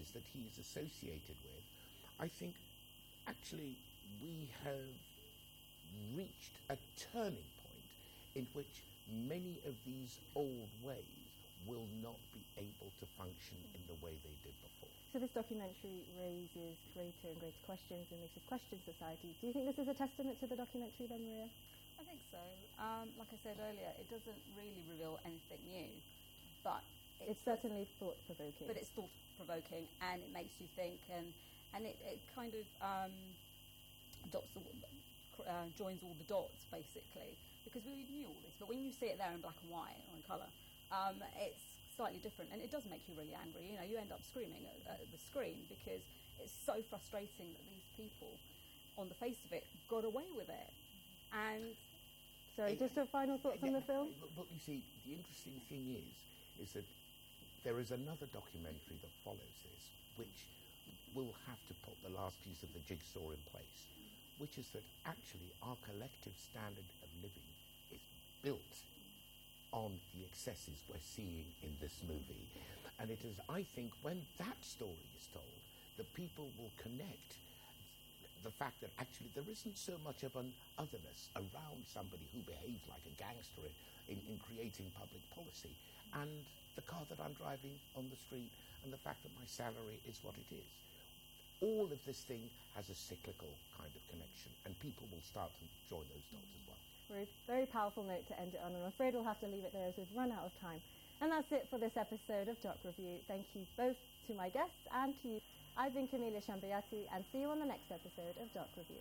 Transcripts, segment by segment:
places that he is associated with, I think actually we have reached a turning point in which many of these old ways will not be able to function in the way they did before. So this documentary raises greater and greater questions and makes us question society. Do you think this is a testament to the documentary then, Maria? I think so. Like I said earlier, it doesn't really reveal anything new, but it's certainly thought-provoking. But it's thought-provoking, and it makes you think, and it kind of joins all the dots, basically, because we knew all this. But when you see it there in black and white or in colour, it's slightly different, and it does make you really angry. You know, you end up screaming at the screen because it's so frustrating that these people, on the face of it, got away with it. And sorry, just a final thoughts on the film. But you see, the interesting thing is that there is another documentary that follows this, which will have to put the last piece of the jigsaw in place, which is that actually our collective standard of living is built on the excesses we're seeing in this movie. And it is, I think, when that story is told, that people will connect the fact that actually there isn't so much of an otherness around somebody who behaves like a gangster in creating public policy, and the car that I'm driving on the street, and the fact that my salary is what it is. All of this thing has a cyclical kind of connection, and people will start to join those dots as well. Very, very powerful note to end it on. I'm afraid we'll have to leave it there as we've run out of time. And that's it for this episode of Doc Review. Thank you both to my guests and to you. I've been Camila Shambayati, and see you on the next episode of Doc Review.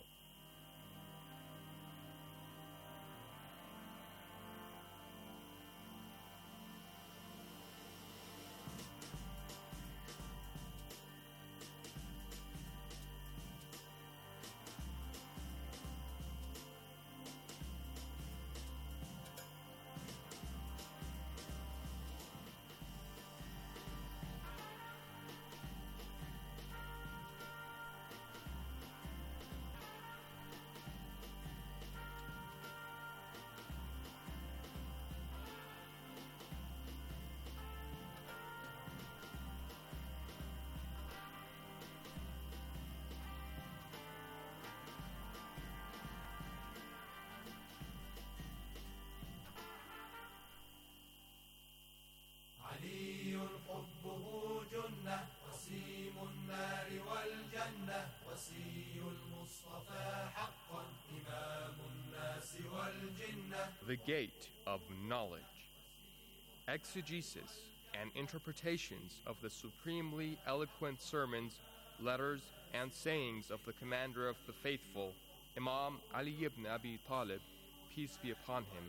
The Gate of Knowledge. Exegesis and interpretations of the supremely eloquent sermons, letters, and sayings of the Commander of the Faithful, Imam Ali ibn Abi Talib, peace be upon him.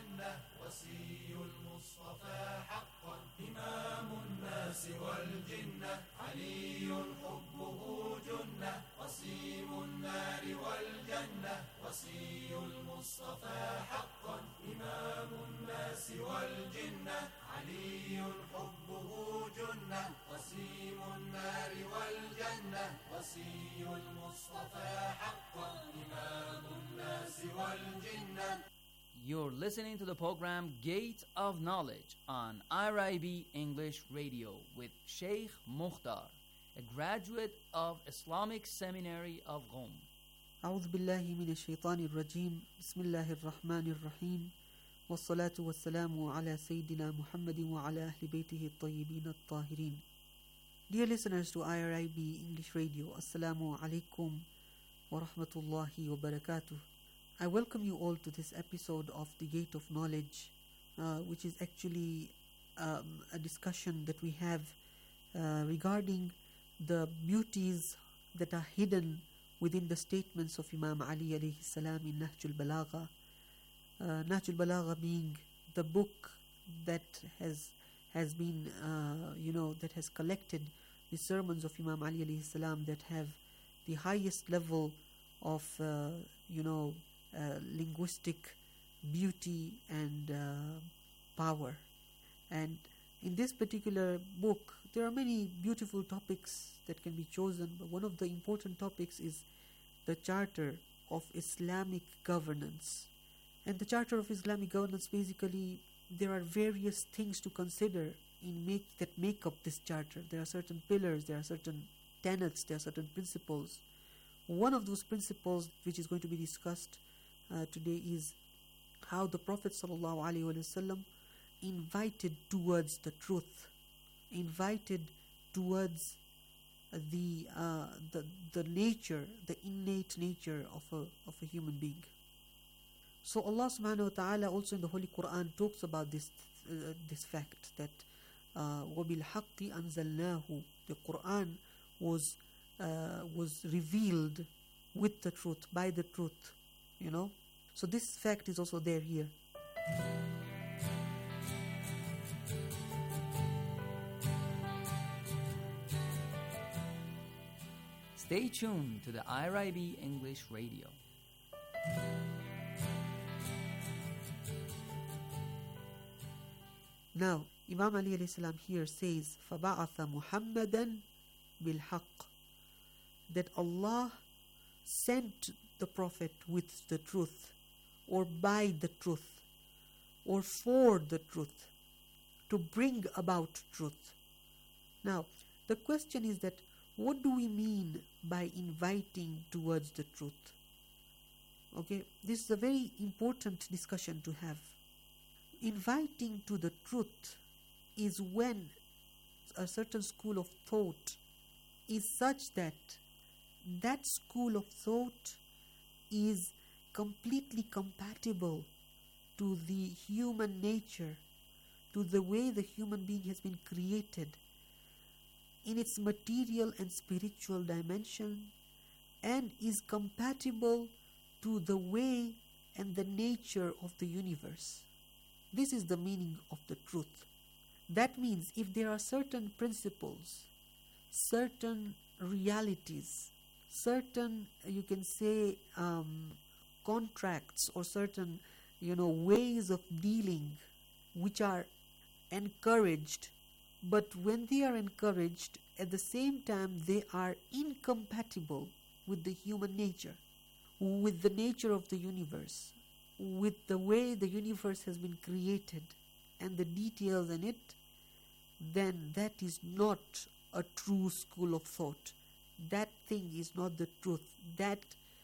You're listening to the program Gate of Knowledge on IRIB English Radio with Sheikh Mukhtar, a graduate of Islamic Seminary of Qom. أعوذ بالله من الشيطان الرجيم بسم الله الرحمن الرحيم والصلاة والسلام على سيدنا محمد وعلى أهل بيته الطيبين الطاهرين. Dear listeners to IRIB English Radio, Assalamu alaikum wa rahmatullahi wa barakatuh. I welcome you all to this episode of The Gate of Knowledge, which is actually a discussion that we have regarding the beauties that are hidden within the statements of Imam Ali alayhi salam in Nahjul Balagha. Nahjul Balagha being the book that has been, that has collected the sermons of Imam Ali alayhi salam that have the highest level of, linguistic beauty and power. And in this particular book, there are many beautiful topics that can be chosen, but one of the important topics is the Charter of Islamic Governance. And the Charter of Islamic Governance, basically, there are various things to consider that make up this charter. There are certain pillars, there are certain tenets, there are certain principles. One of those principles which is going to be discussed today is how the Prophet ﷺ invited towards the truth, invited towards the nature, the innate nature of a human being. So Allah subhanahu wa ta'ala also in the Holy Quran talks about this fact that وَبِالْحَقِّ أَنزَلْنَاهُ, the Quran was revealed with the truth, by the truth, you know. So this fact is also there here. Stay tuned to the IRIB English Radio. Now, Imam Ali alayhi salam here says, فَبَعَثَ مُحَمَّدًا بِالْحَقِّ, that Allah sent the Prophet with the truth, or by the truth, or for the truth, to bring about truth. Now, the question is that what do we mean by inviting towards the truth? Okay, this is a very important discussion to have. Inviting to the truth is when a certain school of thought is such that that school of thought is completely compatible to the human nature, to the way the human being has been created in its material and spiritual dimension, and is compatible to the way and the nature of the universe. This is the meaning of the truth. That means if there are certain principles, certain realities, certain, you can say, contracts or certain, ways of dealing which are encouraged, but when they are encouraged, at the same time they are incompatible with the human nature, with the nature of the universe, with the way the universe has been created and the details in it, then that is not a true school of thought. That thing is not the truth. That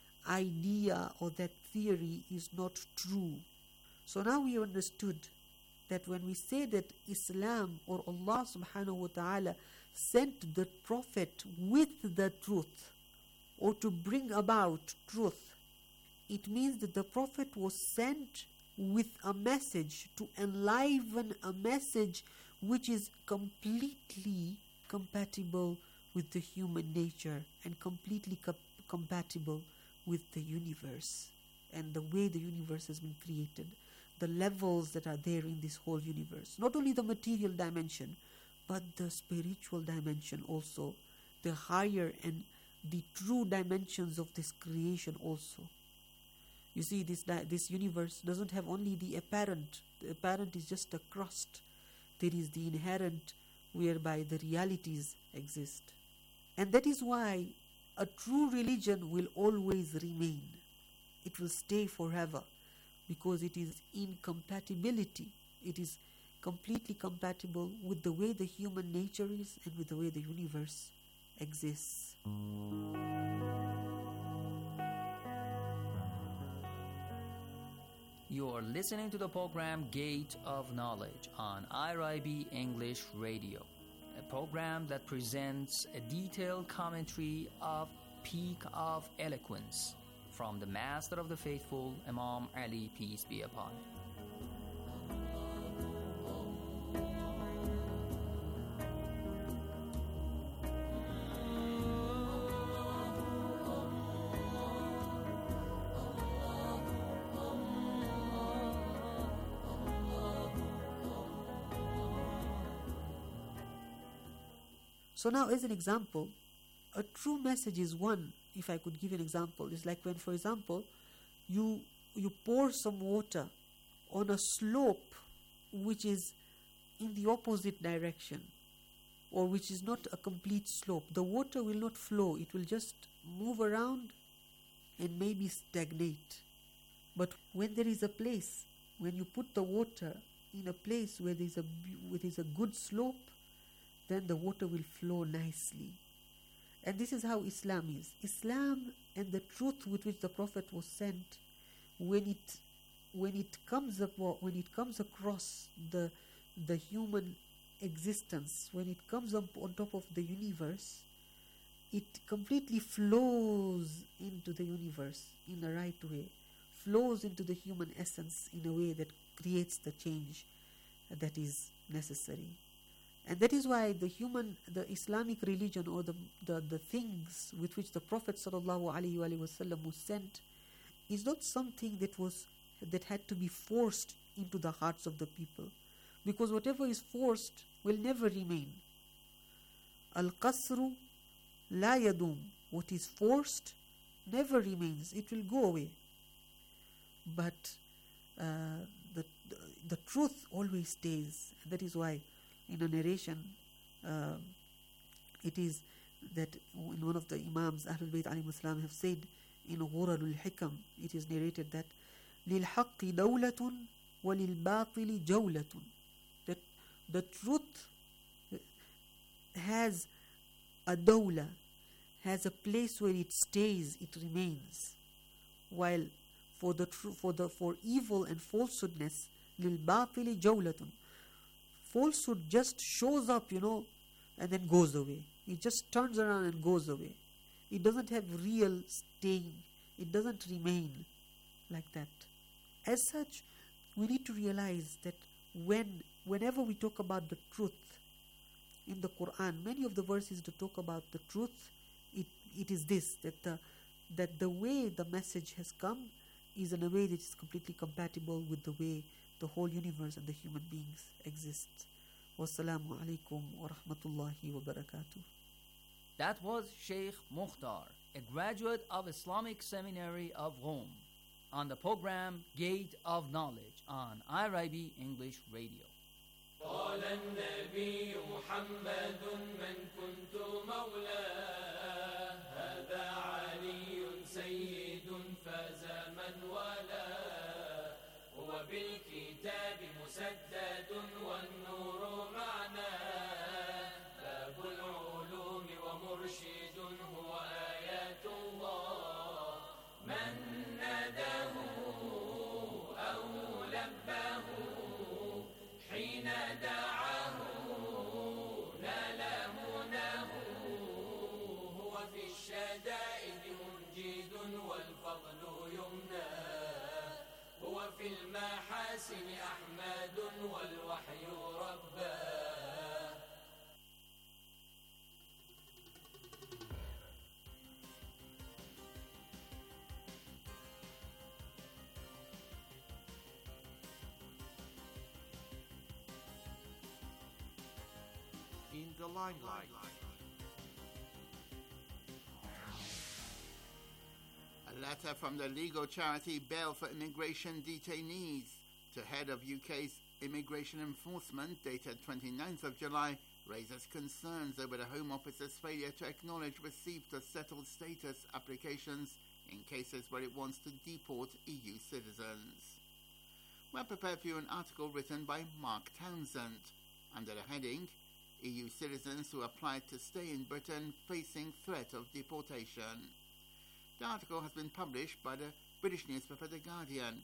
idea or that theory is not true. So now we understood that when we say that Islam or Allah subhanahu wa ta'ala sent the Prophet with the truth or to bring about truth, it means that the Prophet was sent with a message to enliven a message which is completely compatible with the human nature and completely compatible with the universe and the way the universe has been created, the levels that are there in this whole universe. Not only the material dimension, but the spiritual dimension also, the higher and the true dimensions of this creation also. You see, this universe doesn't have only the apparent. The apparent is just a crust. There is the inherent whereby the realities exist. And that is why a true religion will always remain. It will stay forever because it is incompatibility. It is completely compatible with the way the human nature is and with the way the universe exists. You are listening to the program Gate of Knowledge on IRIB English Radio, a program that presents a detailed commentary of Peak of Eloquence from the Master of the Faithful, Imam Ali, peace be upon him. So now, as an example, a true message is one, if I could give an example, is like when, for example, you pour some water on a slope which is in the opposite direction, or which is not a complete slope. The water will not flow, it will just move around and maybe stagnate. But when there is a place, when you put the water in a place where there's a good slope, then the water will flow nicely. And this is how Islam is. Islam and the truth with which the Prophet was sent, when it comes across the human existence, when it comes up on top of the universe, it completely flows into the universe in the right way, flows into the human essence in a way that creates the change that is necessary. And that is why the Islamic religion, or the things with which the Prophet ﷺ was sent, is not something that had to be forced into the hearts of the people, because whatever is forced will never remain. Al-qasru la yadum. What is forced never remains, it will go away. But the truth always stays. That is why in a narration it is that in one of the Imams, Ahlul Bayt alayhi salam, have said in Ghurarul Hikam, it is narrated that لِلْحَقِّ دَوْلَةٌ وَلِلْبَاطِلِ جَوْلَةٌ, that the truth has a dawla, has a place where it stays, it remains, while for evil and falsehoodness, لِلْبَاطِلِ جَوْلَةٌ, falsehood just shows up, and then goes away. It just turns around and goes away. It doesn't have real staying. It doesn't remain like that. As such, we need to realize that whenever we talk about the truth in the Quran, many of the verses that talk about the truth, it is this, that the way the message has come is in a way that is completely compatible with the way the whole universe and the human beings exist. Wassalamu alaikum wa rahmatullahi wa barakatuh. That was Sheikh Mukhtar, a graduate of Islamic Seminary of Rome, on the program Gate of Knowledge on IRIB English Radio. قال النبي محمد من كنت مولاه هذا علي سيد فاز من والاه هو بالكتاب مسدد والنور معناه باب العلوم ومرشد هو آيات الله من ناداه أو لباه حين دعاه نال مناه هو في الشدائد منجد والفضل يمناه هو في المحاسن أحمد والوحي رباه. In the limelight. A letter from the legal charity Bail for Immigration Detainees to head of UK's Immigration Enforcement, dated 29th of July, raises concerns over the Home Office's failure to acknowledge receipt of settled status applications in cases where it wants to deport EU citizens. We're prepared for you an article written by Mark Townsend under the heading EU citizens who applied to stay in Britain facing threat of deportation. The article has been published by the British newspaper The Guardian.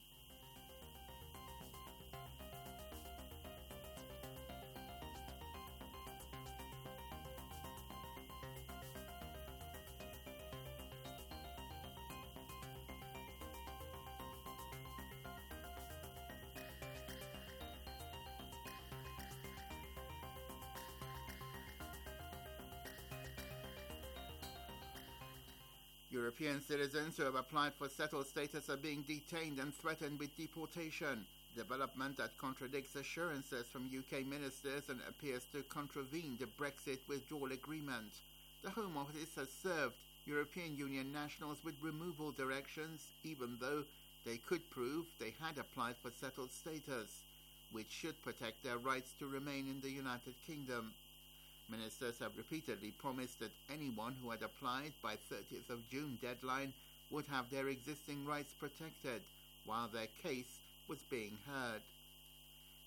European citizens who have applied for settled status are being detained and threatened with deportation, development that contradicts assurances from UK ministers and appears to contravene the Brexit withdrawal agreement. The Home Office has served European Union nationals with removal directions, even though they could prove they had applied for settled status, which should protect their rights to remain in the United Kingdom. Ministers have repeatedly promised that anyone who had applied by 30th of June deadline would have their existing rights protected while their case was being heard.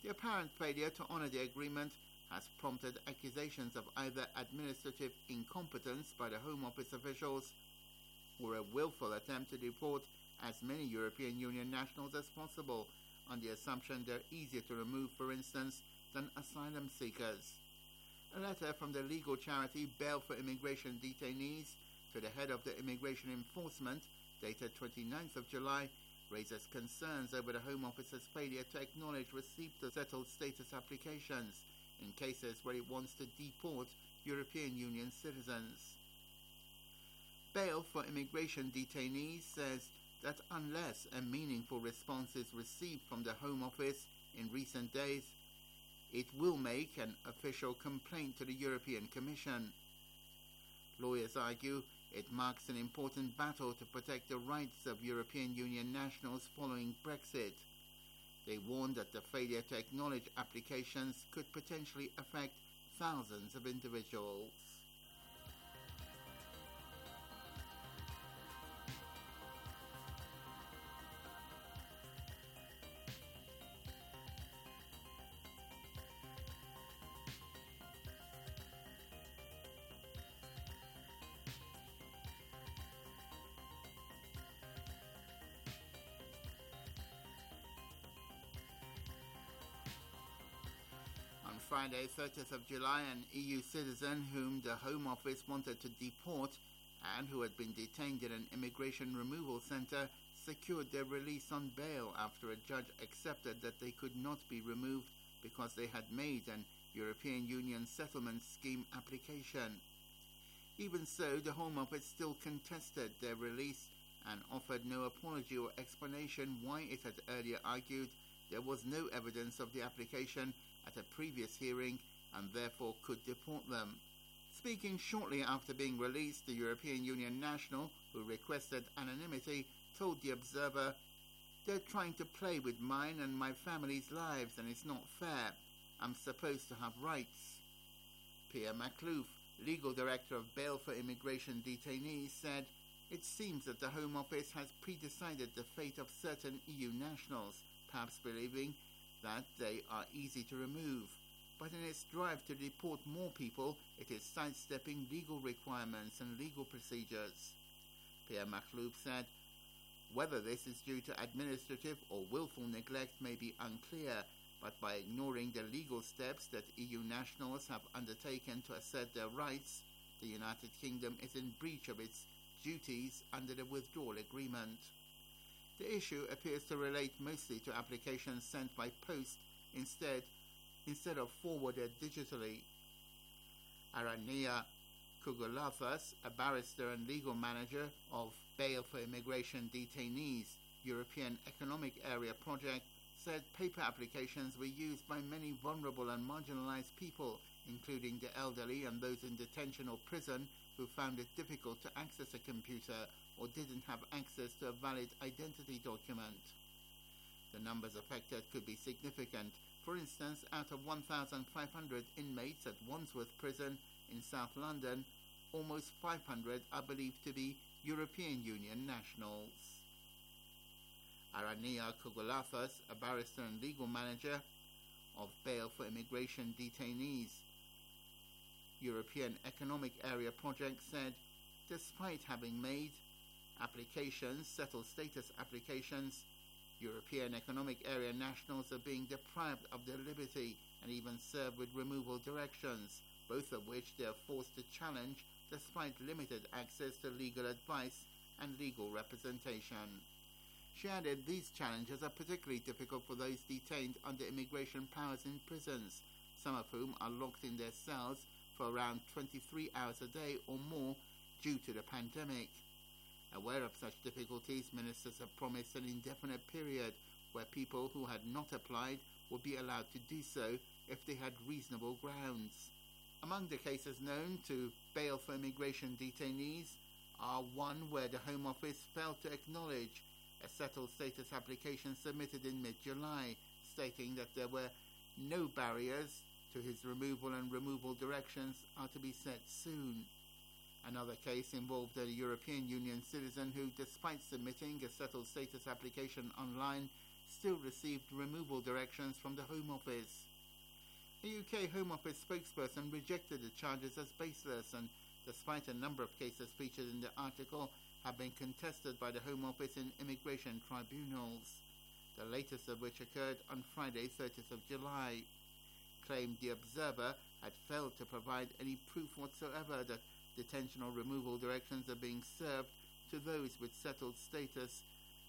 The apparent failure to honour the agreement has prompted accusations of either administrative incompetence by the Home Office officials or a willful attempt to deport as many European Union nationals as possible on the assumption they're easier to remove, for instance, than asylum seekers. A letter from the legal charity Bail for Immigration Detainees to the head of the Immigration Enforcement, dated 29th of July, raises concerns over the Home Office's failure to acknowledge receipt of settled status applications in cases where it wants to deport European Union citizens. Bail for Immigration Detainees says that unless a meaningful response is received from the Home Office in recent days, it will make an official complaint to the European Commission. Lawyers argue it marks an important battle to protect the rights of European Union nationals following Brexit. They warn that the failure to acknowledge applications could potentially affect thousands of individuals. Friday, 30th of July, an EU citizen whom the Home Office wanted to deport and who had been detained in an immigration removal centre secured their release on bail after a judge accepted that they could not be removed because they had made an European Union settlement scheme application. Even so, the Home Office still contested their release and offered no apology or explanation why it had earlier argued there was no evidence of the application at a previous hearing and therefore could deport them. Speaking shortly after being released, the European Union national, who requested anonymity, told the Observer, "They're trying to play with mine and my family's lives and it's not fair. I'm supposed to have rights." Pierre Maclouf, legal director of Bail for Immigration Detainees, said, "It seems that the Home Office has pre-decided the fate of certain EU nationals, perhaps believing that they are easy to remove. But in its drive to deport more people, it is sidestepping legal requirements and legal procedures." Pierre Maclouf said, "Whether this is due to administrative or willful neglect may be unclear, but by ignoring the legal steps that EU nationals have undertaken to assert their rights, the United Kingdom is in breach of its duties under the withdrawal agreement." The issue appears to relate mostly to applications sent by post instead of forwarded digitally. Arania Kougoulavas, a barrister and legal manager of Bail for Immigration Detainees European Economic Area project, said paper applications were used by many vulnerable and marginalized people, including the elderly and those in detention or prison who found it difficult to access a computer or didn't have access to a valid identity document. The numbers affected could be significant. For instance, out of 1,500 inmates at Wandsworth Prison in South London, almost 500 are believed to be European Union nationals. Arania Kougoulavas, a barrister and legal manager of Bail for Immigration Detainees European Economic Area project, said, despite having made applications, settled status applications, European Economic Area nationals are being deprived of their liberty and even served with removal directions, both of which they are forced to challenge despite limited access to legal advice and legal representation. She added these challenges are particularly difficult for those detained under immigration powers in prisons, some of whom are locked in their cells for around 23 hours a day or more due to the pandemic. Aware of such difficulties, ministers have promised an indefinite period where people who had not applied would be allowed to do so if they had reasonable grounds. Among the cases known to Bail for Immigration Detainees are one where the Home Office failed to acknowledge a settled status application submitted in mid-July, stating that there were no barriers to his removal and removal directions are to be set soon. Another case involved a European Union citizen who, despite submitting a settled status application online, still received removal directions from the Home Office. A UK Home Office spokesperson rejected the charges as baseless, and despite a number of cases featured in the article have been contested by the Home Office in immigration tribunals, the latest of which occurred on Friday, 30th of July, claimed the Observer had failed to provide any proof whatsoever that detention or removal directions are being served to those with settled status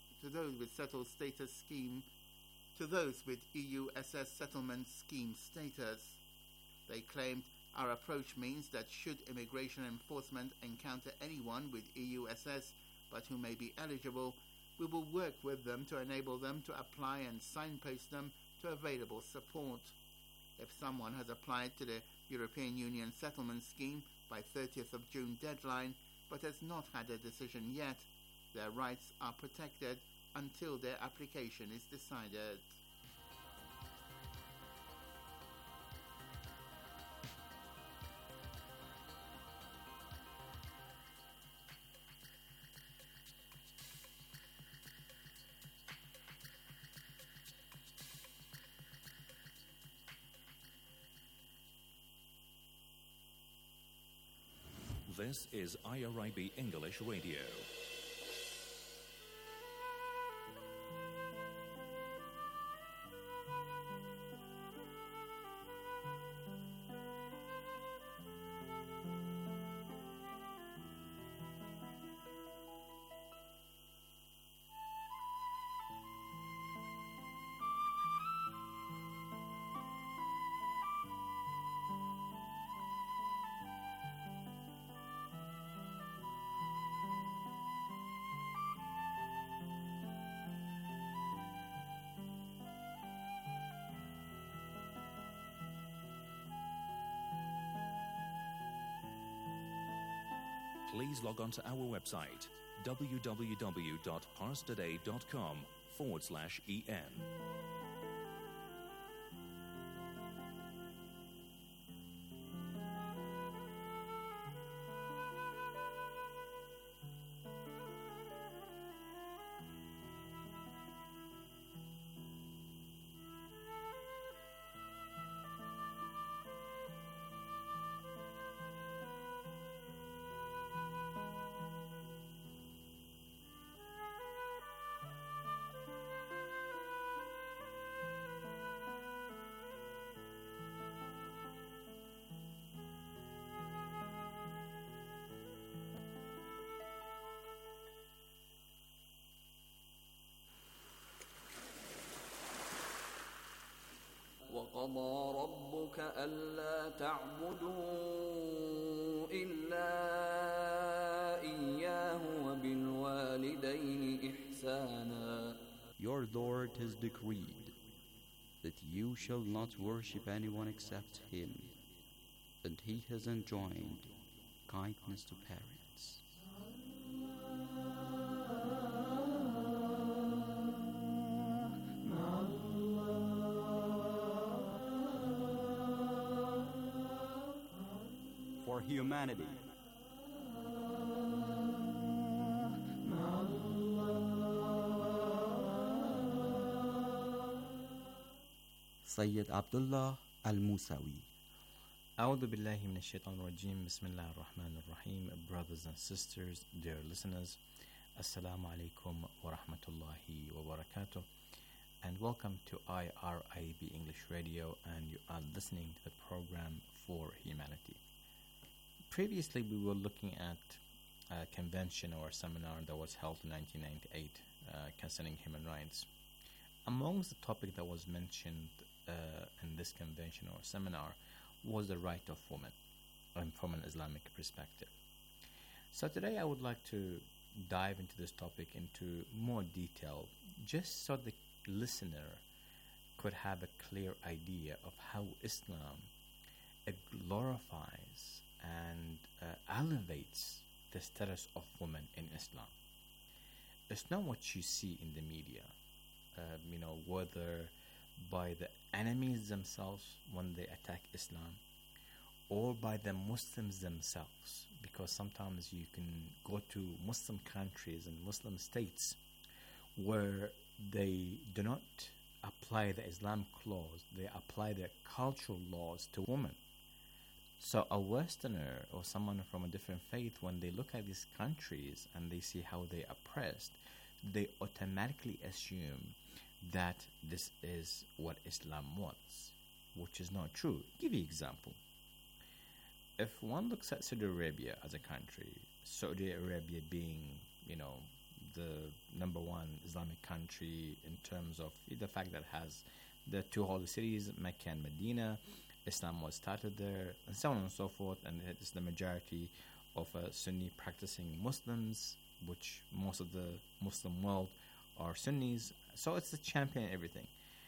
EU SS settlement scheme status. They claimed, our approach means that should immigration enforcement encounter anyone with EU SS but who may be eligible, we will work with them to enable them to apply and signpost them to available support. If someone has applied to the European Union settlement scheme by 30th of June deadline but has not had a decision yet, their rights are protected until their application is decided. This is IRIB English Radio. Please log on to our website, www.parstoday.com/en. وقضى ربك ألا تعبدوا إلا إياه وبالوالدين إحسانا. Your Lord has decreed that you shall not worship anyone except Him, and He has enjoined kindness to parents. For humanity. Sayyid Abdullah Al-Musawi. A'udhu billahi min ash-shaytan rajim. Bismillah ar-Rahman ar-Rahim. Brothers and sisters, dear listeners, Assalamu alaikum wa rahmatullahi wa barakatuh. And welcome to IRIB English Radio, and you are listening to the program For Humanity. Previously, we were looking at a convention or a seminar that was held in 1998 concerning human rights. Amongst the topic that was mentioned in this convention or seminar was the right of women from an Islamic perspective. So today I would like to dive into this topic into more detail, just so the listener could have a clear idea of how Islam glorifies and elevates the status of women in Islam. It's not what you see in the media, whether by the enemies themselves when they attack Islam, or by the Muslims themselves, because sometimes you can go to Muslim countries and Muslim states where they do not apply the Islamic laws, they apply their cultural laws to women. So a Westerner or someone from a different faith, when they look at these countries and they see how they oppressed, they automatically assume that this is what Islam wants, which is not true. I'll give you an example. If one looks at Saudi Arabia as a country, Saudi Arabia being, the number one Islamic country in terms of the fact that it has the two holy cities, Mecca and Medina, Islam was started there, and so on and so forth, and it is the majority of Sunni practicing Muslims, which most of the Muslim world are Sunnis, so it's the champion in everything.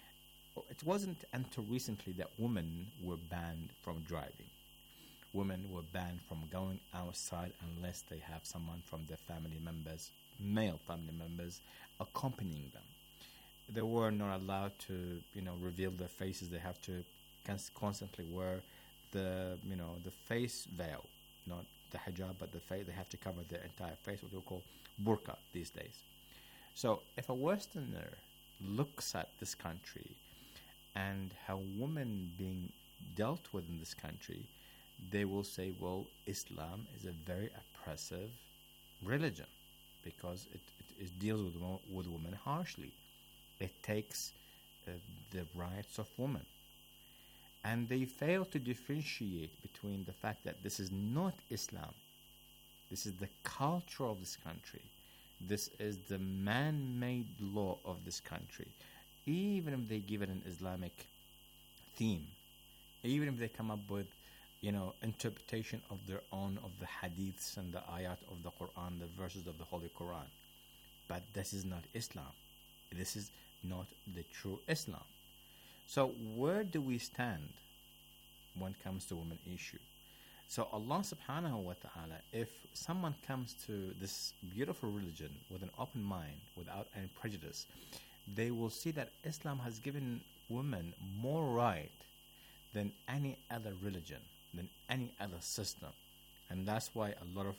It wasn't until recently that women were banned from driving. Women were banned from going outside unless they have someone from their family members, male family members, accompanying them. They were not allowed to, reveal their faces. They have to constantly wear the face veil, not the hijab, but the face. They have to cover their entire face, what we call burqa these days. So if a Westerner looks at this country and how women being dealt with in this country, they will say, well, Islam is a very oppressive religion because it deals with women harshly. It takes the rights of women. And they fail to differentiate between the fact that this is not Islam. This is the culture of this country. This is the man-made law of this country. Even if they give it an Islamic theme, even if they come up with interpretation of their own of the hadiths and the ayat of the Quran, the verses of the Holy Quran. But this is not Islam. This is not the true Islam. So where do we stand when it comes to women issue? So Allah subhanahu wa ta'ala, if someone comes to this beautiful religion with an open mind, without any prejudice, they will see that Islam has given women more right than any other religion, than any other system. And that's why a lot of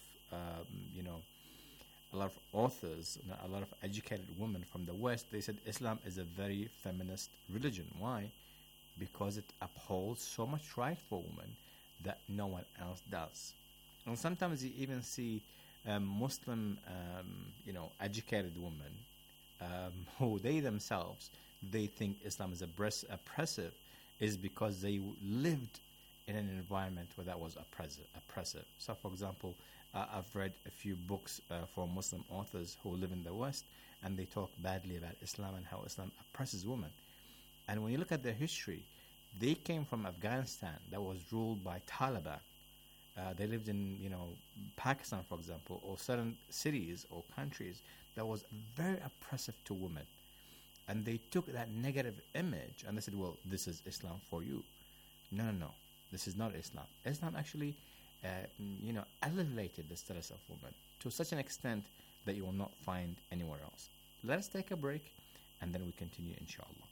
a lot of authors, a lot of educated women from the West, they said Islam is a very feminist religion. Why? Because it upholds so much right for women that no one else does. And sometimes you even see Muslim, educated women who they themselves, they think Islam is oppressive, is because they lived in an environment where that was oppressive. So, for example, I've read a few books for Muslim authors who live in the West, and they talk badly about Islam and how Islam oppresses women. And when you look at their history, they came from Afghanistan that was ruled by Taliban. They lived in, Pakistan, for example, or certain cities or countries that was very oppressive to women. And they took that negative image and they said, well, this is Islam for you. No. This is not Islam. Islam actually, elevated the status of women to such an extent that you will not find anywhere else. Let us take a break and then we continue, inshallah.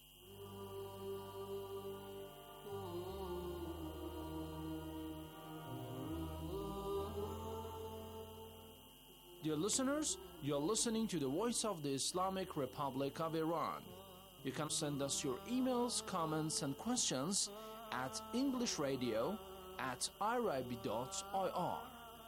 Dear listeners, you're listening to the Voice of the Islamic Republic of Iran. You can send us your emails, comments, and questions at englishradio@irib.ir.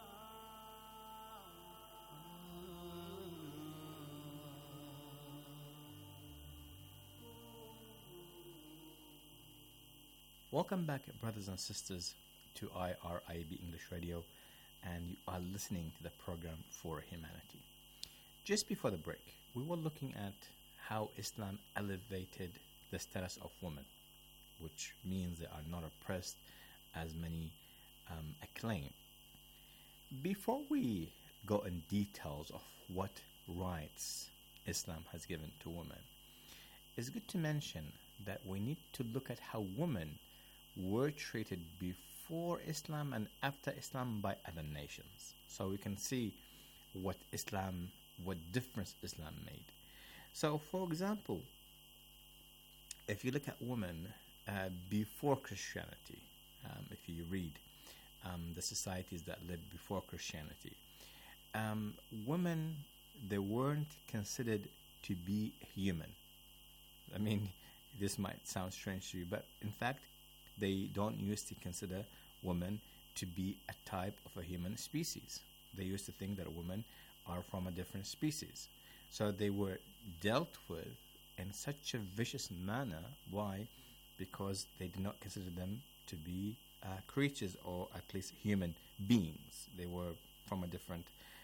Welcome back, brothers and sisters, to IRIB English Radio, and you are listening to the program For Humanity. Just before the break, we were looking at how Islam elevated the status of women, which means they are not oppressed as many acclaim. Before we go in details of what rights Islam has given to women, it's good to mention that we need to look at how women were treated before Islam and after Islam by other nations, so we can see what difference Islam made. So, for example, if you look at women before Christianity, if you read the societies that lived before Christianity, women, they weren't considered to be human. I mean, this might sound strange to you, but in fact, they don't used to consider women to be a type of a human species. They used to think that women are from a different species. So they were dealt with in such a vicious manner. Why? Because they did not consider them to be creatures, or at least human beings. They were from a different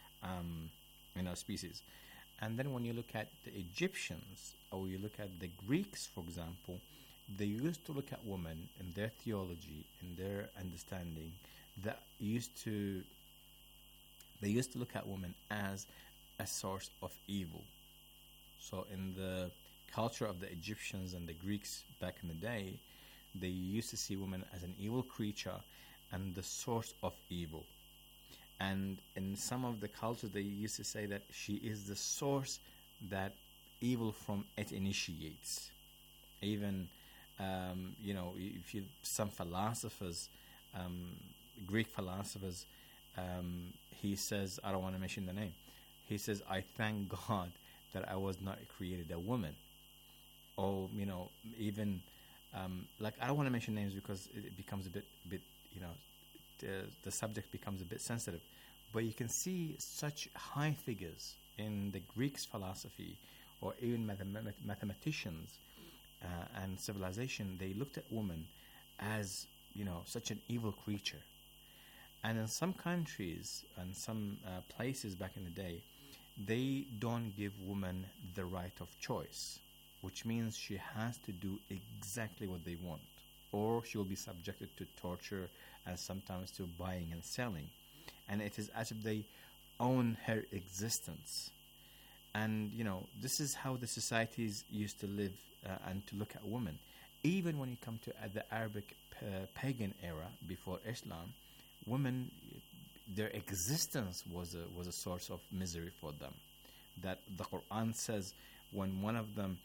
species. And then when you look at the Egyptians, or you look at the Greeks, for example, they used to look at women in their theology, in their understanding, they used to look at women as a source of evil. So in the culture of the Egyptians and the Greeks back in the day, they used to see women as an evil creature and the source of evil. And in some of the cultures, they used to say that she is the source that evil from it initiates. Even, if you, some philosophers, Greek philosophers, he says, I don't want to mention the name, he says, I thank God that I was not created a woman. Or, even, I don't want to mention names because it becomes a bit, the subject becomes a bit sensitive. But you can see such high figures in the Greeks' philosophy, or even mathematicians and civilization. They looked at women as, such an evil creature. And in some countries and some places back in the day, they don't give women the right of choice, which means she has to do exactly what they want, or she will be subjected to torture and sometimes to buying and selling. And it is as if they own her existence. And, this is how the societies used to live and to look at women. Even when you come to the Arabic pagan era before Islam, women, their existence was a source of misery for them. That the Quran says when one of them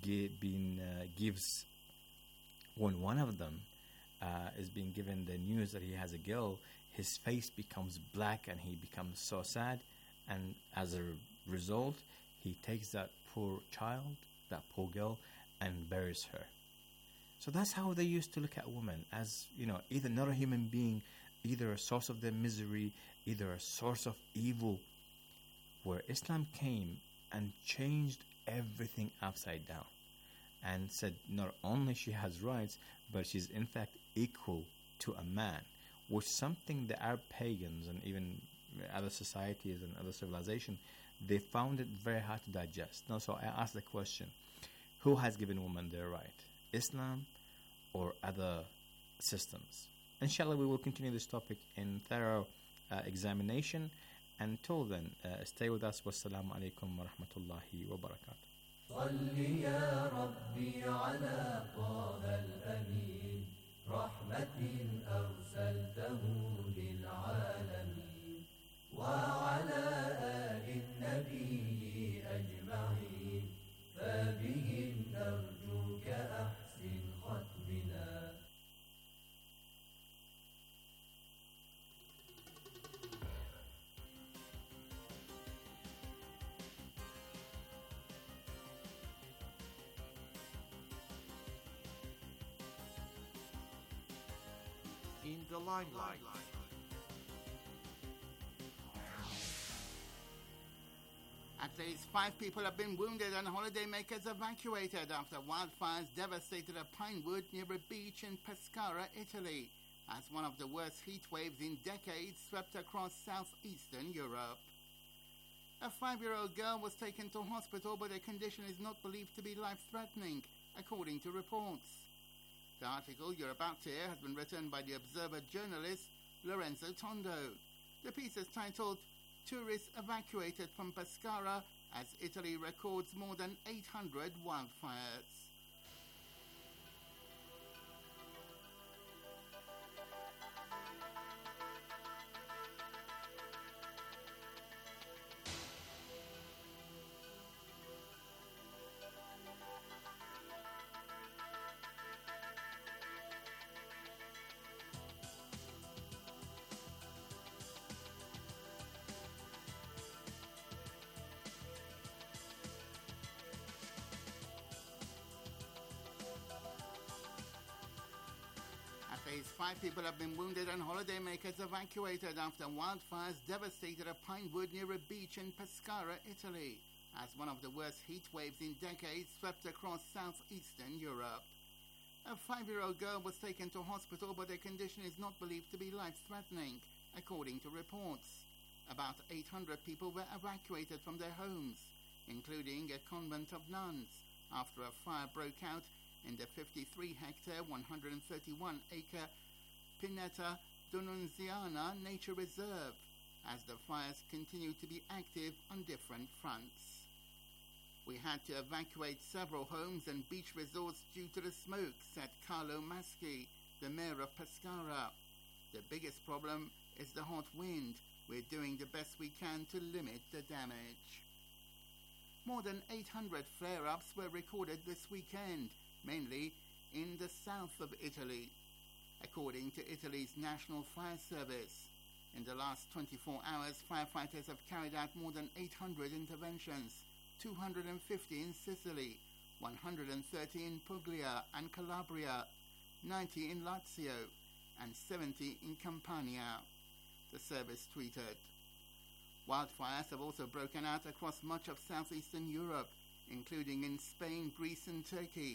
is being given the news that he has a girl, his face becomes black and he becomes so sad, and as a result, he takes that poor child, that poor girl, and buries her. So that's how they used to look at women, as, either not a human being, either a source of their misery, either a source of evil. Where Islam came and changed everything upside down and said not only she has rights, but she's in fact equal to a man, which something the Arab pagans and even other societies and other civilizations, they found it very hard to digest. Now, so I asked the question, who has given women their right? Islam or other systems? Inshallah, we will continue this topic in thorough examination. Until then, stay with us. Wassalamu alaikum wa rahmatullahi wa barakatuh. صل يا ربي على طه الأمين رحمة أرسلته للعالمين وعلى آل النبي أجمعين فبهم نرجوك أحسن ختمنا. In the limelight. At least 5 people have been wounded and holidaymakers evacuated after wildfires devastated a pine wood near a beach in Pescara, Italy, as one of the worst heat waves in decades swept across southeastern Europe. A 5-year-old girl was taken to hospital, but her condition is not believed to be life-threatening, according to reports. The article you're about to hear has been written by the Observer journalist Lorenzo Tondo. The piece is titled Tourists Evacuated from Pescara as Italy records more than 800 wildfires. least 5 people have been wounded and holidaymakers evacuated after wildfires devastated a pine wood near a beach in Pescara, Italy, as one of the worst heat waves in decades swept across southeastern Europe. A 5-year-old girl was taken to hospital, but her condition is not believed to be life-threatening, according to reports. About 800 people were evacuated from their homes, including a convent of nuns, after a fire broke out in the 53-hectare, 131-acre Pineta d'Annunziana Nature Reserve, as the fires continue to be active on different fronts. We had to evacuate several homes and beach resorts due to the smoke, said Carlo Maschi, the mayor of Pescara. The biggest problem is the hot wind. We're doing the best we can to limit the damage. More than 800 flare-ups were recorded this weekend, mainly in the south of Italy, according to Italy's National Fire Service. In the last 24 hours, firefighters have carried out more than 800 interventions, 250 in Sicily, 130 in Puglia and Calabria, 90 in Lazio, and 70 in Campania, the service tweeted. Wildfires have also broken out across much of southeastern Europe, including in Spain, Greece, and Turkey.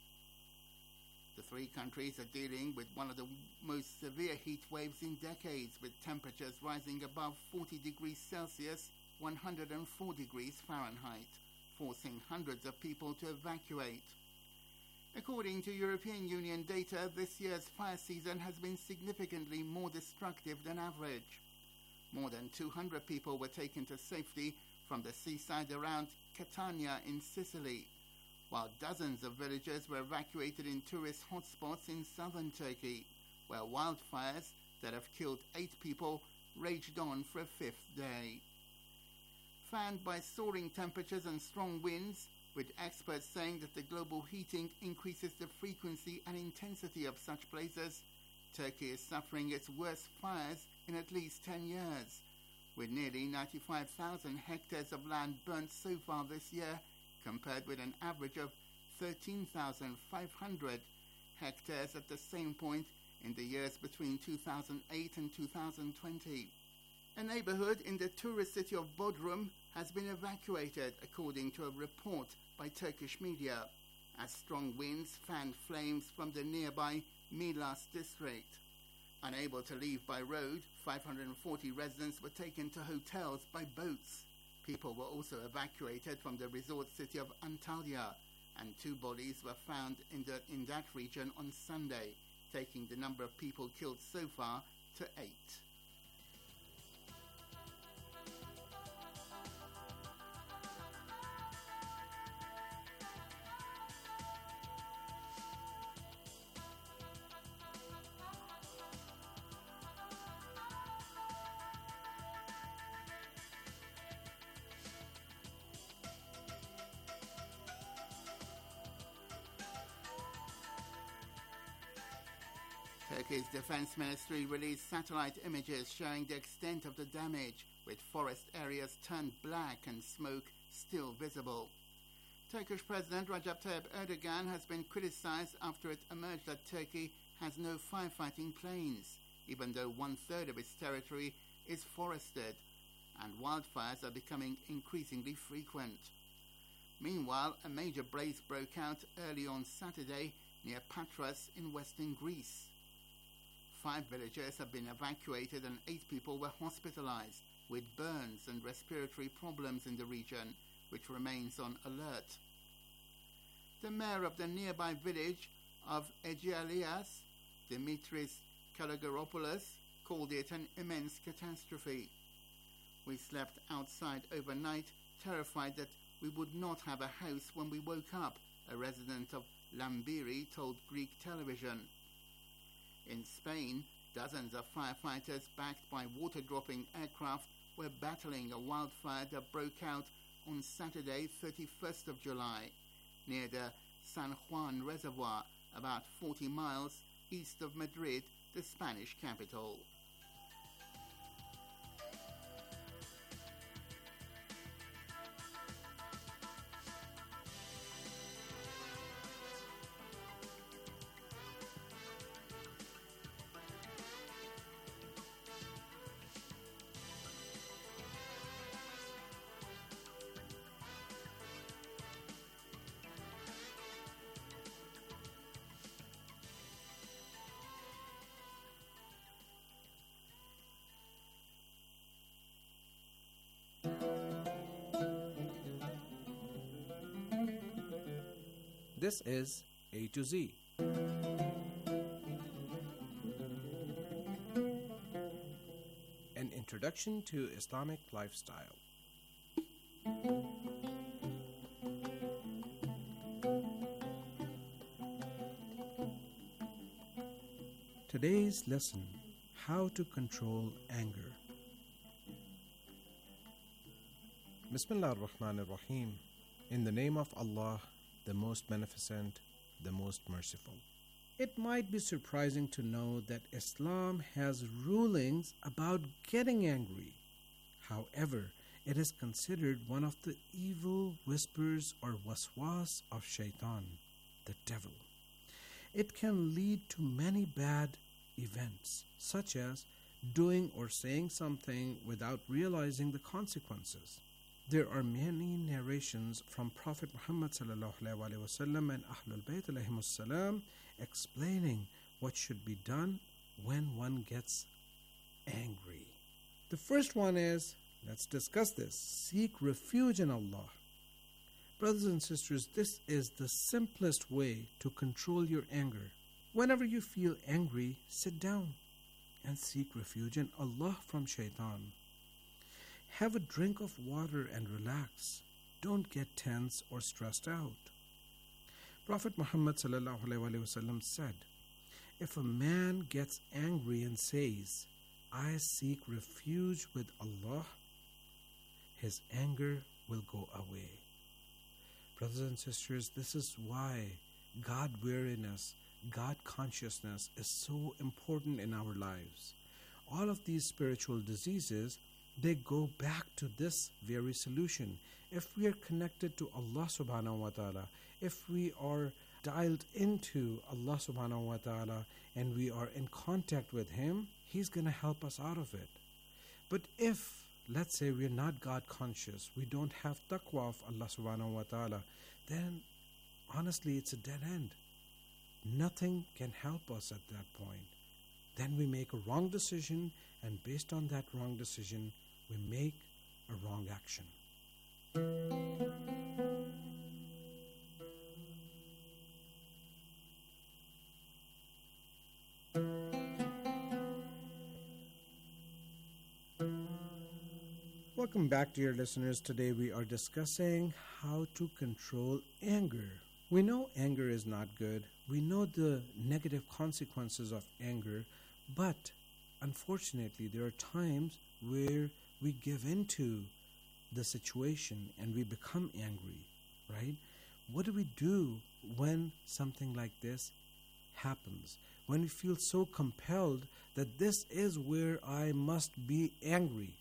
The 3 countries are dealing with one of the most severe heat waves in decades, with temperatures rising above 40 degrees Celsius, 104 degrees Fahrenheit, forcing hundreds of people to evacuate. According to European Union data, this year's fire season has been significantly more destructive than average. More than 200 people were taken to safety from the seaside around Catania in Sicily, while dozens of villagers were evacuated in tourist hotspots in southern Turkey, where wildfires that have killed 8 people raged on for a 5th day. Fanned by soaring temperatures and strong winds, with experts saying that the global heating increases the frequency and intensity of such blazes, Turkey is suffering its worst fires in at least 10 years, with nearly 95,000 hectares of land burnt so far this year, compared with an average of 13,500 hectares at the same point in the years between 2008 and 2020. A neighborhood in the tourist city of Bodrum has been evacuated, according to a report by Turkish media, as strong winds fanned flames from the nearby Milas district. Unable to leave by road, 540 residents were taken to hotels by boats. People were also evacuated from the resort city of Antalya, and 2 bodies were found in that region on Sunday, taking the number of people killed so far to 8. Turkey's defense ministry released satellite images showing the extent of the damage, with forest areas turned black and smoke still visible. Turkish President Recep Tayyip Erdogan has been criticized after it emerged that Turkey has no firefighting planes, even though 1/3 of its territory is forested, and wildfires are becoming increasingly frequent. Meanwhile, a major blaze broke out early on Saturday near Patras in western Greece. 5 villagers have been evacuated and 8 people were hospitalized with burns and respiratory problems in the region, which remains on alert. The mayor of the nearby village of Aegialias, Dimitris Kalogeropoulos, called it an immense catastrophe. We slept outside overnight, terrified that we would not have a house when we woke up, a resident of Lambiri told Greek television. In Spain, dozens of firefighters backed by water-dropping aircraft were battling a wildfire that broke out on Saturday, 31st of July, near the San Juan Reservoir, about 40 miles east of Madrid, the Spanish capital. This is A to Z. An introduction to Islamic lifestyle. Today's lesson: how to control anger. Bismillah ar-Rahman ar-Rahim. In the name of Allah, the most beneficent, the most merciful. It might be surprising to know that Islam has rulings about getting angry. However, it is considered one of the evil whispers or waswas of shaitan, the devil. It can lead to many bad events, such as doing or saying something without realizing the consequences. There are many narrations from Prophet Muhammad ﷺ and Ahlul Bayt ﷺ explaining what should be done when one gets angry. The first one is, let's discuss this, seek refuge in Allah. Brothers and sisters, this is the simplest way to control your anger. Whenever you feel angry, sit down and seek refuge in Allah from shaitan. Have a drink of water and relax. Don't get tense or stressed out. Prophet Muhammad ﷺ said, if a man gets angry and says, I seek refuge with Allah, his anger will go away. Brothers and sisters, this is why God weariness, God consciousness is so important in our lives. All of these spiritual diseases, they go back to this very solution. If we are connected to Allah subhanahu wa ta'ala, if we are dialed into Allah subhanahu wa ta'ala and we are in contact with Him, He's going to help us out of it. But if, let's say, we're not God conscious, we don't have taqwa of Allah subhanahu wa ta'ala, then honestly it's a dead end. Nothing can help us at that point. Then we make a wrong decision, and based on that wrong decision, we make a wrong action. Welcome back, dear listeners. Today we are discussing how to control anger. We know anger is not good. We know the negative consequences of anger, but unfortunately there are times where we give into the situation and we become angry, right? What do we do when something like this happens? When we feel so compelled that this is where I must be angry,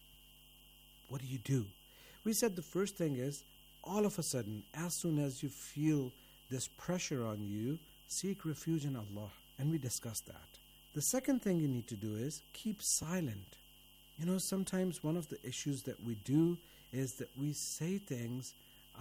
what do? We said the first thing is, all of a sudden, as soon as you feel this pressure on you, seek refuge in Allah. And we discussed that. The second thing you need to do is keep silent. You know, sometimes one of the issues that we do is that we say things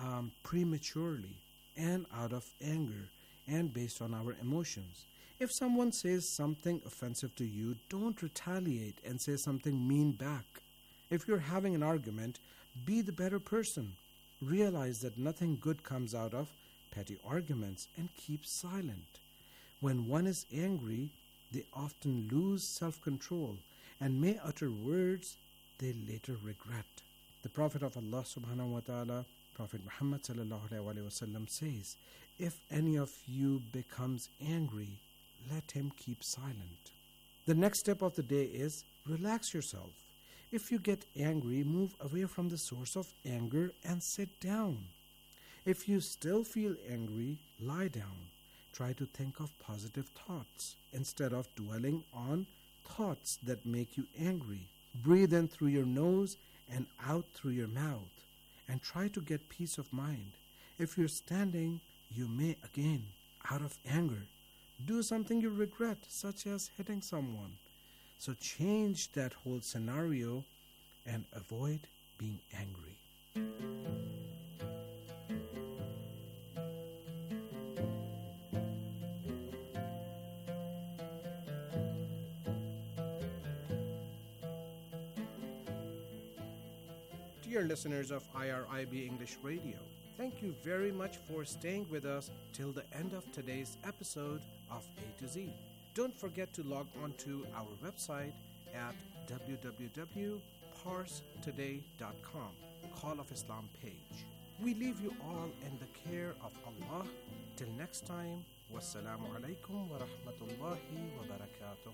prematurely and out of anger and based on our emotions. If someone says something offensive to you, don't retaliate and say something mean back. If you're having an argument, be the better person. Realize that nothing good comes out of petty arguments and keep silent. When one is angry, they often lose self-control and may utter words they later regret. The Prophet of Allah subhanahu wa ta'ala, Prophet Muhammad sallallahu alaihi wasallam says, if any of you becomes angry, let him keep silent. The next step of the day is relax yourself. If you get angry, move away from the source of anger and sit down. If you still feel angry, lie down. Try to think of positive thoughts instead of dwelling on thoughts that make you angry. Breathe in through your nose and out through your mouth, and try to get peace of mind. If you're standing, you may again, out of anger, do something you regret, such as hitting someone. So change that whole scenario and avoid being angry. Dear listeners of IRIB English Radio, Thank you very much for staying with us till the end of today's episode of A to Z. Don't forget to log on to our website at www.parstoday.com, Call of Islam page. We leave you all in the care of Allah. Till next time, wassalamu alaikum wa rahmatullahi wa barakatuh.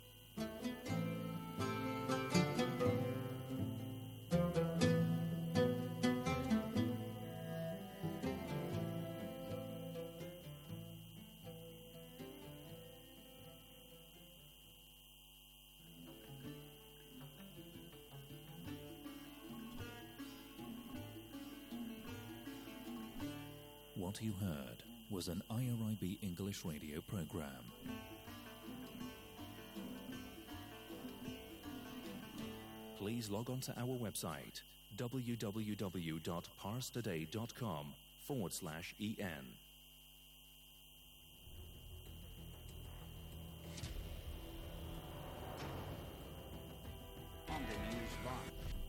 What you heard was an IRIB English radio program. Please log on to our website www.parstoday.com/en. On the news line.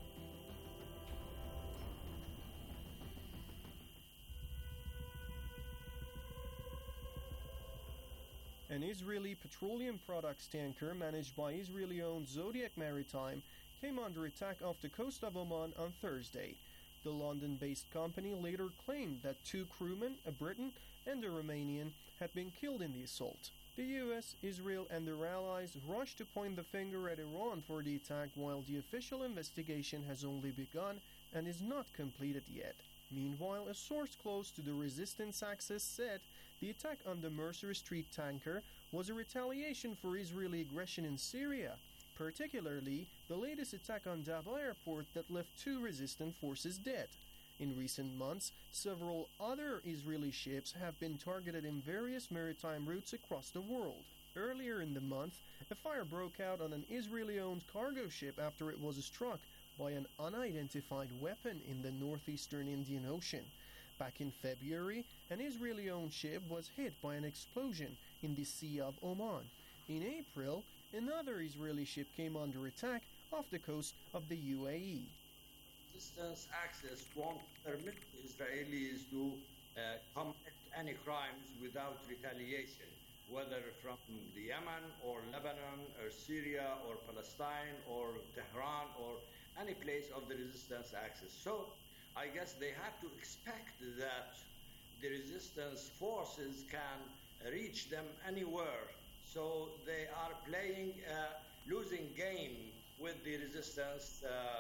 An Israeli petroleum products tanker managed by Israeli-owned Zodiac Maritime came under attack off the coast of Oman on Thursday. The London-based company later claimed that 2 crewmen, a Briton and a Romanian, had been killed in the assault. The US, Israel and their allies rushed to point the finger at Iran for the attack, while the official investigation has only begun and is not completed yet. Meanwhile, a source close to the resistance axis said the attack on the Mercer Street tanker was a retaliation for Israeli aggression in Syria, particularly the latest attack on Daba airport that left 2 resistant forces dead. In recent months, several other Israeli ships have been targeted in various maritime routes across the world. Earlier in the month, a fire broke out on an Israeli-owned cargo ship after it was struck by an unidentified weapon in the northeastern Indian Ocean. Back in February, an Israeli-owned ship was hit by an explosion in the Sea of Oman. In April, another Israeli ship came under attack off the coast of the UAE. Resistance access won't permit Israelis to commit any crimes without retaliation, whether from the Yemen or Lebanon or Syria or Palestine or Tehran or any place of the resistance axis. So I guess they have to expect that the resistance forces can reach them anywhere. So they are playing a losing game with the resistance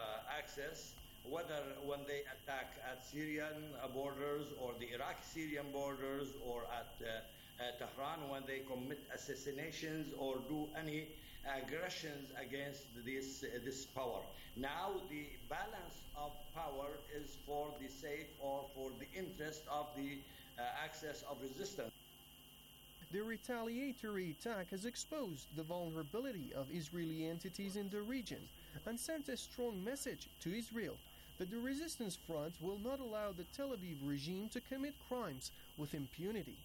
axis, whether when they attack at Syrian borders or the Iraqi-Syrian borders or at Tehran when they commit assassinations or do any aggressions against this power. Now the balance of power is for the sake or for the interest of the axis of resistance. The retaliatory attack has exposed the vulnerability of Israeli entities in the region and sent a strong message to Israel that the resistance front will not allow the Tel Aviv regime to commit crimes with impunity.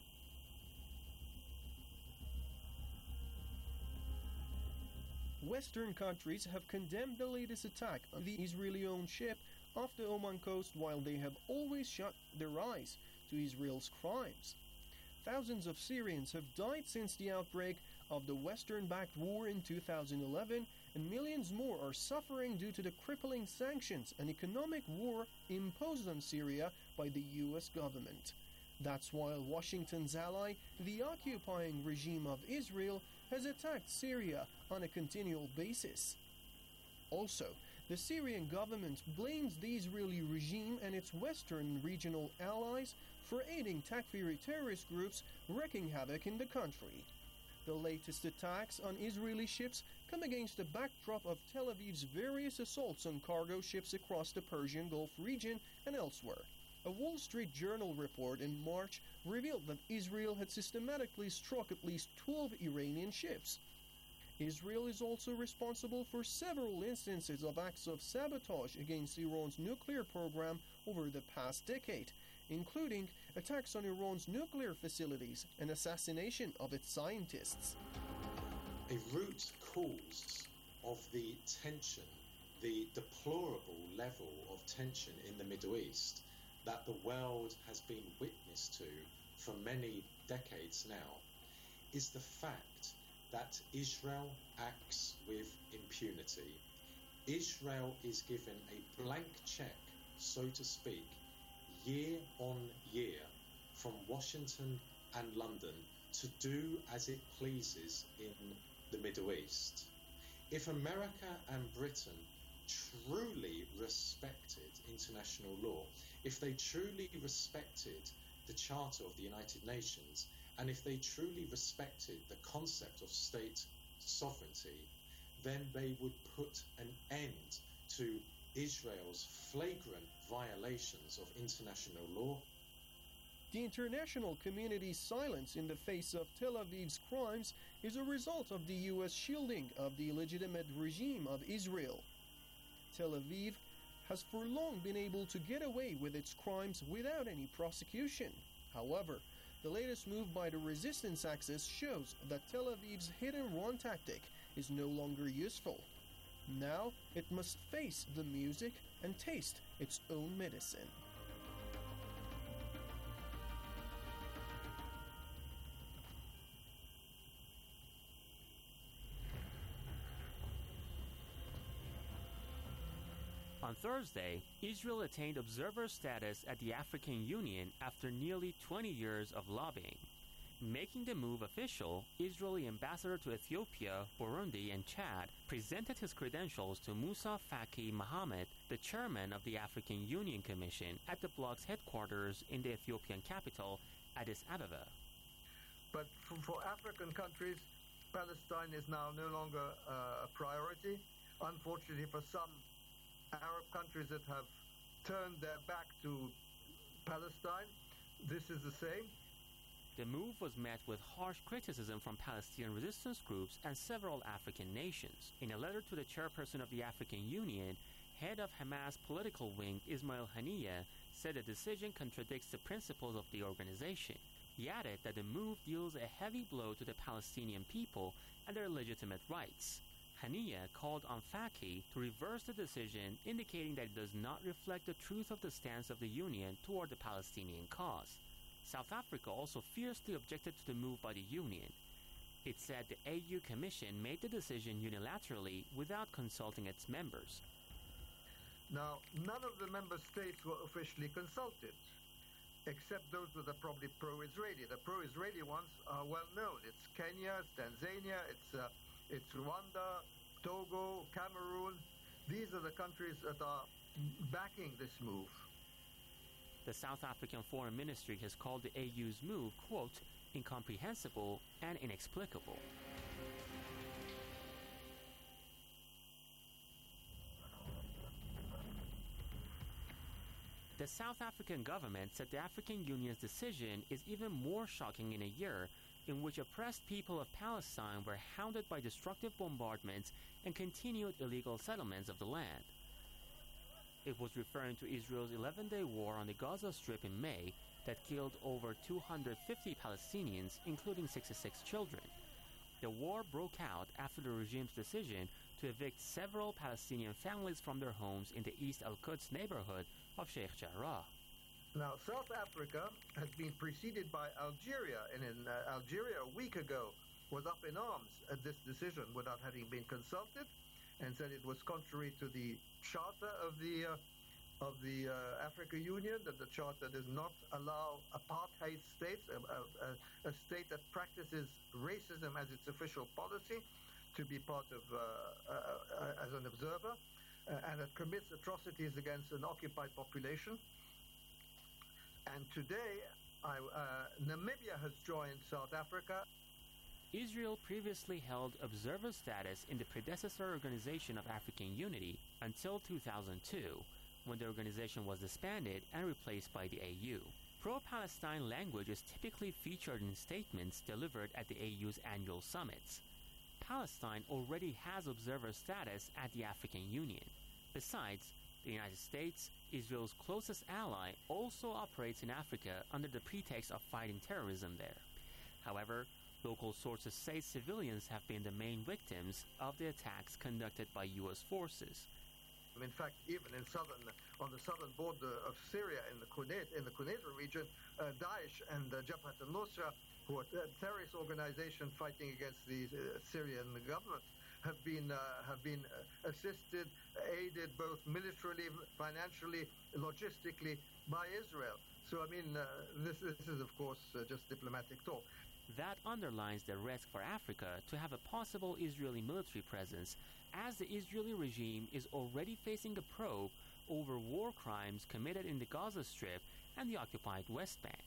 Western countries have condemned the latest attack on the Israeli-owned ship off the Oman coast, while they have always shut their eyes to Israel's crimes. Thousands of Syrians have died since the outbreak of the Western-backed war in 2011, and millions more are suffering due to the crippling sanctions and economic war imposed on Syria by the US government. That's while Washington's ally, the occupying regime of Israel, has attacked Syria on a continual basis. Also, the Syrian government blames the Israeli regime and its Western regional allies for aiding Takfiri terrorist groups wreaking havoc in the country. The latest attacks on Israeli ships come against the backdrop of Tel Aviv's various assaults on cargo ships across the Persian Gulf region and elsewhere. A Wall Street Journal report in March revealed that Israel had systematically struck at least 12 Iranian ships. Israel is also responsible for several instances of acts of sabotage against Iran's nuclear program over the past decade, including attacks on Iran's nuclear facilities and assassination of its scientists. A root cause of the tension, the deplorable level of tension in the Middle East, that the world has been witness to for many decades now is the fact that Israel acts with impunity. Israel is given a blank check, so to speak, year on year from Washington and London to do as it pleases in the Middle East. If America and Britain truly respected international law, if they truly respected the Charter of the United Nations, and if they truly respected the concept of state sovereignty, then they would put an end to Israel's flagrant violations of international law. The international community's silence in the face of Tel Aviv's crimes is a result of the U.S. shielding of the illegitimate regime of Israel. Tel Aviv has for long been able to get away with its crimes without any prosecution. However, the latest move by the resistance axis shows that Tel Aviv's hit-and-run tactic is no longer useful. Now it must face the music and taste its own medicine. On Thursday, Israel attained observer status at the African Union after nearly 20 years of lobbying. Making the move official, Israeli ambassador to Ethiopia, Burundi, and Chad presented his credentials to Musa Faki Mohammed, the chairman of the African Union Commission, at the bloc's headquarters in the Ethiopian capital, Addis Ababa. But for African countries, Palestine is now no longer a priority. Unfortunately, for some Arab countries that have turned their back to Palestine, this is the same. The move was met with harsh criticism from Palestinian resistance groups and several African nations. In a letter to the chairperson of the African Union, head of Hamas political wing Ismail Haniyeh said the decision contradicts the principles of the organization. He added that the move deals a heavy blow to the Palestinian people and their legitimate rights. Haniyeh called on Faki to reverse the decision, indicating that it does not reflect the truth of the stance of the Union toward the Palestinian cause. South Africa also fiercely objected to the move by the Union. It said the AU Commission made the decision unilaterally without consulting its members. Now, none of the member states were officially consulted, except those that are probably pro-Israeli. The pro-Israeli ones are well known. It's Kenya, it's Tanzania, it's Rwanda, Togo, Cameroon. These are the countries that are backing this move. The South African Foreign Ministry has called the AU's move, quote, incomprehensible and inexplicable. The South African government said the African Union's decision is even more shocking in a year in which oppressed people of Palestine were hounded by destructive bombardments and continued illegal settlements of the land. It was referring to Israel's 11-day war on the Gaza Strip in May that killed over 250 Palestinians, including 66 children. The war broke out after the regime's decision to evict several Palestinian families from their homes in the East Al-Quds neighborhood of Sheikh Jarrah. Now, South Africa has been preceded by Algeria, and in Algeria a week ago was up in arms at this decision without having been consulted, and said it was contrary to the charter of the African Union, that the charter does not allow apartheid states, a state that practices racism as its official policy, to be part of as an observer, and that commits atrocities against an occupied population. And today, Namibia has joined South Africa. Israel previously held observer status in the predecessor Organization of African Unity until 2002, when the organization was disbanded and replaced by the AU. Pro-Palestine language is typically featured in statements delivered at the AU's annual summits. Palestine already has observer status at the African Union. Besides, the United States, Israel's closest ally, also operates in Africa under the pretext of fighting terrorism there. However, local sources say civilians have been the main victims of the attacks conducted by U.S. forces. In fact, even on the southern border of Syria, in the Quneitra region, Daesh and Jabhat al-Nusra, who are a terrorist organization fighting against the Syrian government, have been assisted, aided both militarily, financially, logistically by Israel. So, I mean, this is, of course, just diplomatic talk. That underlines the risk for Africa to have a possible Israeli military presence, as the Israeli regime is already facing a probe over war crimes committed in the Gaza Strip and the occupied West Bank.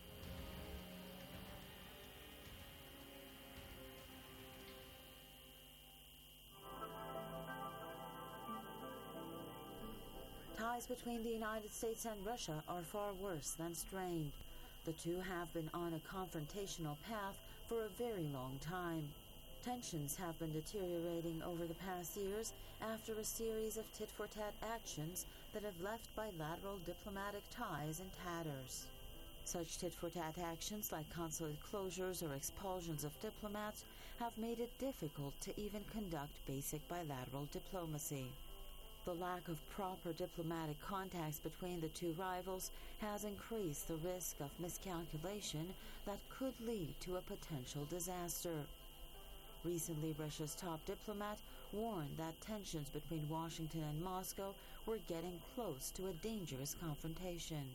Ties between the United States and Russia are far worse than strained. The two have been on a confrontational path for a very long time. Tensions have been deteriorating over the past years after a series of tit-for-tat actions that have left bilateral diplomatic ties in tatters. Such tit-for-tat actions, like consulate closures or expulsions of diplomats, have made it difficult to even conduct basic bilateral diplomacy. The lack of proper diplomatic contacts between the two rivals has increased the risk of miscalculation that could lead to a potential disaster. Recently, Russia's top diplomat warned that tensions between Washington and Moscow were getting close to a dangerous confrontation.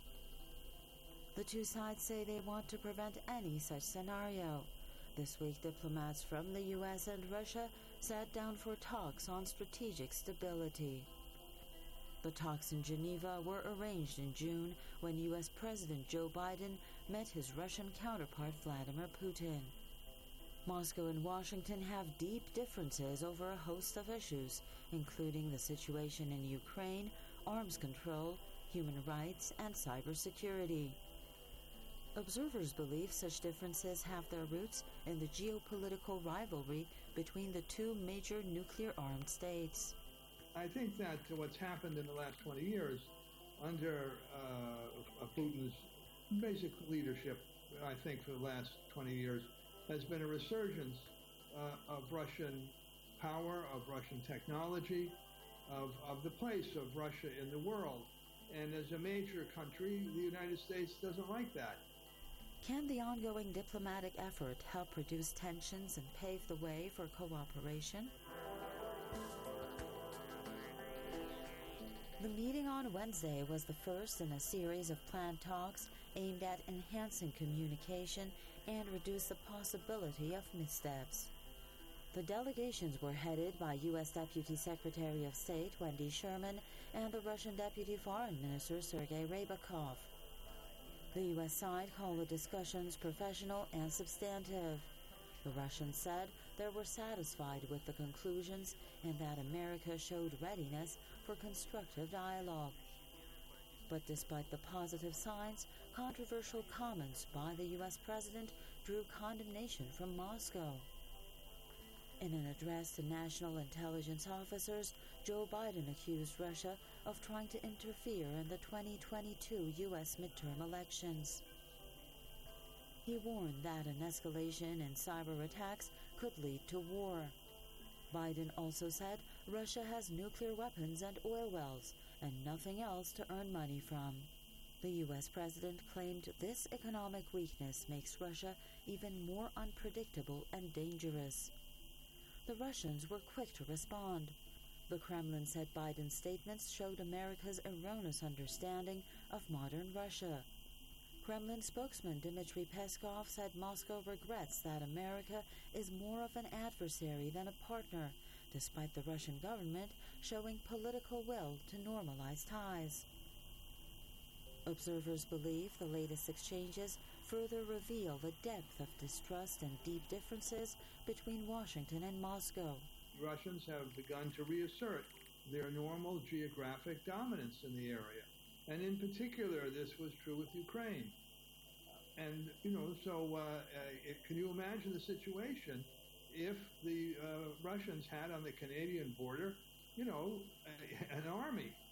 The two sides say they want to prevent any such scenario. This week, diplomats from the U.S. and Russia sat down for talks on strategic stability. The talks in Geneva were arranged in June when U.S. President Joe Biden met his Russian counterpart Vladimir Putin. Moscow and Washington have deep differences over a host of issues, including the situation in Ukraine, arms control, human rights, and cybersecurity. Observers believe such differences have their roots in the geopolitical rivalry between the two major nuclear-armed states. I think that what's happened in the last 20 years under Putin's basic leadership, I think for the last 20 years, has been a resurgence of Russian power, of Russian technology, of the place of Russia in the world. And as a major country, the United States doesn't like that. Can the ongoing diplomatic effort help reduce tensions and pave the way for cooperation? The meeting on Wednesday was the first in a series of planned talks aimed at enhancing communication and reduce the possibility of missteps. The delegations were headed by U.S. Deputy Secretary of State Wendy Sherman and the Russian Deputy Foreign Minister Sergei Rybakov. The U.S. side called the discussions professional and substantive. The Russians said they were satisfied with the conclusions and that America showed readiness for constructive dialogue. But despite the positive signs, controversial comments by the U.S. president drew condemnation from Moscow. In an address to national intelligence officers, Joe Biden accused Russia of trying to interfere in the 2022 U.S. midterm elections. He warned that an escalation in cyber attacks could lead to war. Biden also said Russia has nuclear weapons and oil wells and nothing else to earn money from. The U.S. president claimed this economic weakness makes Russia even more unpredictable and dangerous. The Russians were quick to respond. The Kremlin said Biden's statements showed America's erroneous understanding of modern Russia. Kremlin spokesman Dmitry Peskov said Moscow regrets that America is more of an adversary than a partner, despite the Russian government showing political will to normalize ties. Observers believe the latest exchanges further reveal the depth of distrust and deep differences between Washington and Moscow. Russians have begun to reassert their normal geographic dominance in the area. And in particular, this was true with Ukraine. And, can you imagine the situation if the Russians had on the Canadian border, an army